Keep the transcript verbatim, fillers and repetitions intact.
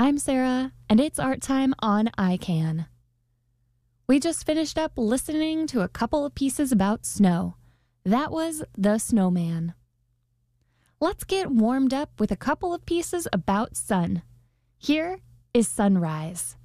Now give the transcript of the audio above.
I'm Sarah, and it's art time on I Can. We just finished up listening to a couple of pieces about snow. That was The Snowman. Let's get warmed up with a couple of pieces about sun. Here is Sunrise.